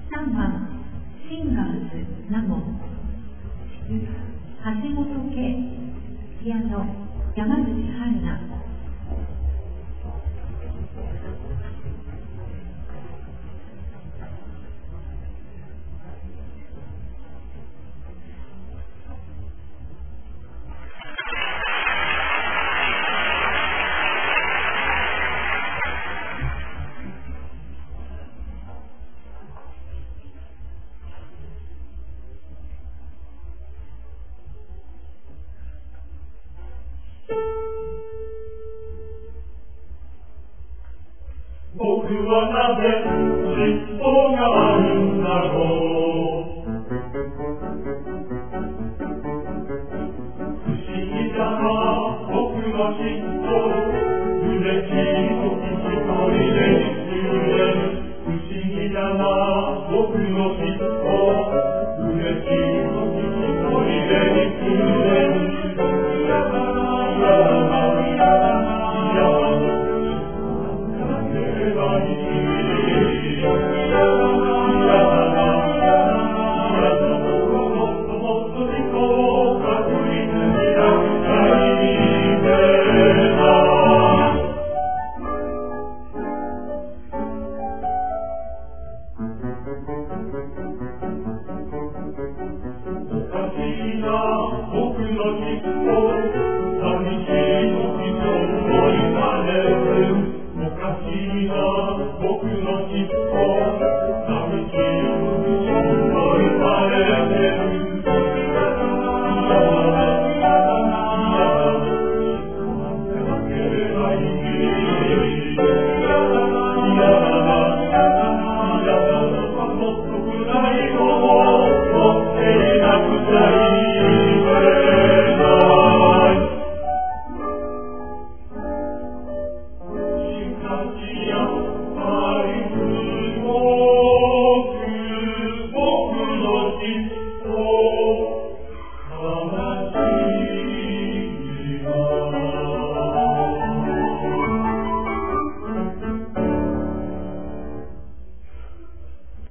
3番シンガーズナモ、橋本圭、ピアノ山口春菜。 僕はなぜ嫉妬があるんだろう。不思議だな僕の嫉妬。嬉しい時一人で一瞬で不思議だな僕の嫉妬。嬉し